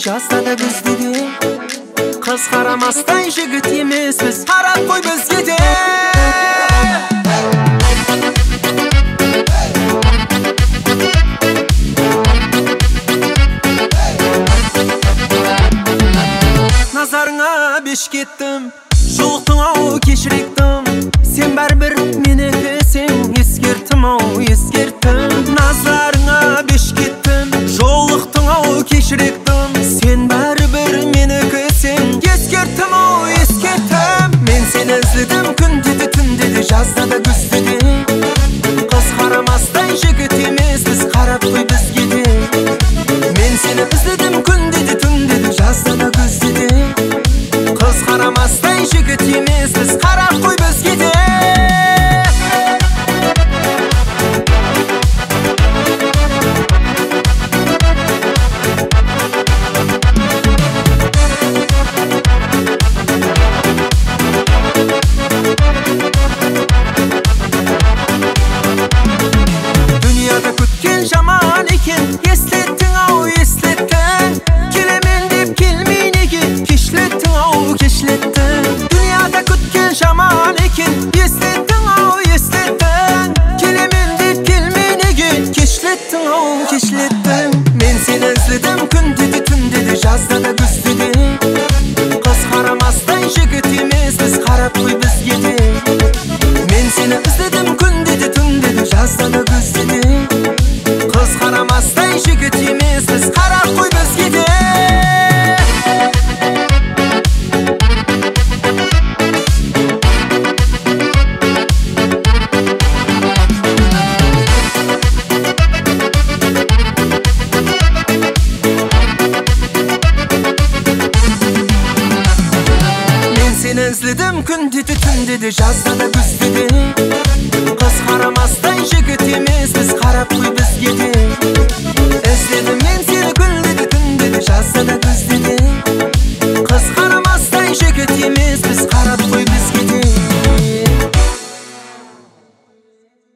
жазда да күзде де. Қыз қарамастай жігіт емеспіз, қарап қой бізге де. Назарыңа беш кеттім, жолықтың ау кешіректім. Сен бәрібір менікі сен, ескертім ау ескертім. Назарыңа беш кеттім, жолықтың ау кешіректім. Сен бәрібір менікі сен, ескертім ау ескертім. Мен сені іздедім күнде де түнде де, жазда да күзде де. Қыз қарамастай жігіт емеспіз, қарап қой бізге де. Мен сені іздедім күнде де түнде де, жазда да күзде де. Қыз қарамастай жігіт емеспіз, қарап қой бізге де. Dünyada күткен жаман екен, естеттің ау естеттің. Келемен деп келмей неге, кешлеттің ау кешлеттің. Dünyada күткен жаман екен, естеттің ау естеттің. Келемен деп келмей неге, кешлеттің ау кешлеттің. Мен сені іздедім күнде де түнде де, жазда да күзде де. Қыз қарамастай жігіт емеспіз, қарап қой бізге де. Мен сені іздедім күнде де түнде де, жазда да күзде де. Қыз қарамастай жігіт емеспіз, қарап қой бізге де. Мен сені іздедім күнде де түнде де, жазда да күзде де. Қыз қарамастай жігіт емеспіз, қарап қой бізге де. Іздедім мен сені күнде де түнде де, жазда да күзде де.